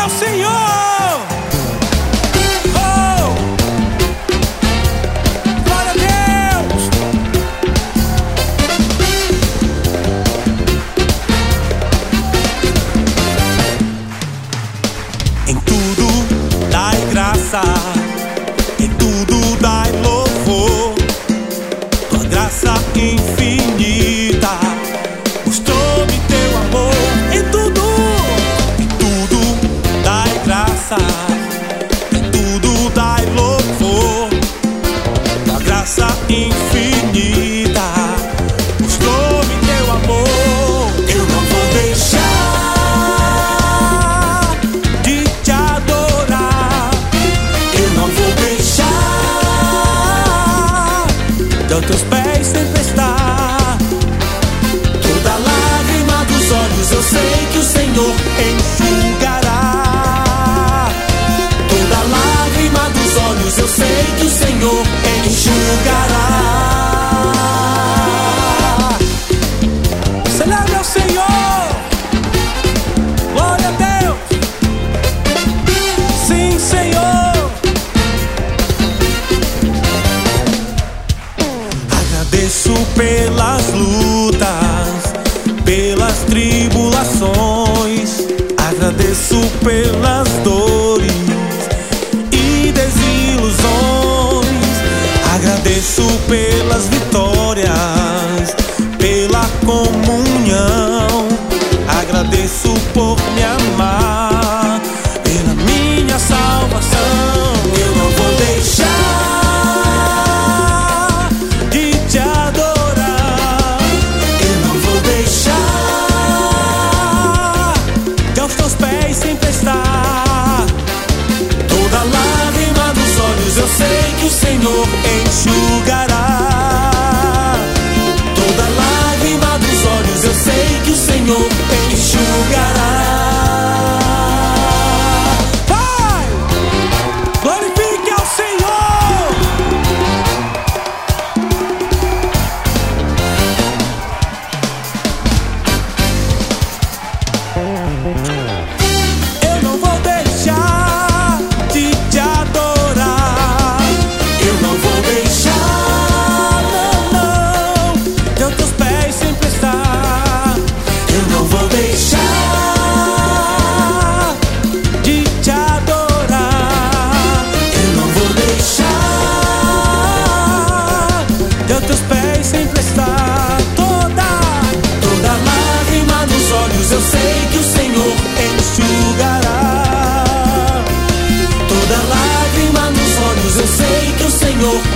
ao Senhor. Em tudo dai graça, em tudo dai louvor. Tua graça infinita mostrou-me teu amor. Em tudo dai graça, em tudo dai louvor. Tua graça infinita mostrou-me teu amor. Eu não vou deixar aos teus pés sempre está. Toda lágrima dos olhos eu sei que o Senhor enxugará. Toda lágrima dos olhos eu sei que o Senhor enxugará. Celebre ao Senhor. Glória a Deus. Sim, Senhor. Agradeço pelas lutas, pelas tribulações. Agradeço pelas dores e desilusões. Agradeço pelas vitórias, pela comunhão. Agradeço por me amar, pela minha salvação. Eu não vou deixar eu sei que o Senhor enxugará. Toda lágrima dos olhos eu sei que o Senhor enxugará. Vai! Glorifique ao Senhor! Eu não vou deixar de te adorar. Eu não vou deixar, não, não, teus pés sempre estar. Eu não vou deixar de te adorar. Eu não vou deixar teus pés sempre estar. Toda lágrima nos olhos eu sei que o Senhor enxugará. Toda lágrima nos olhos eu sei que o Senhor